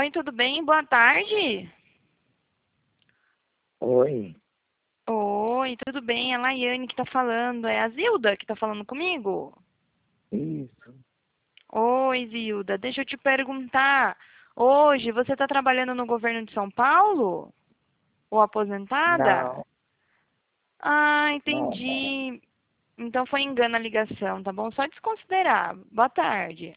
Oi, tudo bem? Boa tarde. Oi, Oi, tudo bem? É a Laiane que tá falando. É a Zilda que tá falando comigo? isso. Oi, Zilda. Deixa eu te perguntar. Hoje você tá trabalhando no governo de São Paulo? Ou aposentada? Não, Ah, não, não. entendi. Então foi engano a ligação, tá bom? Só desconsiderar. Boa tarde.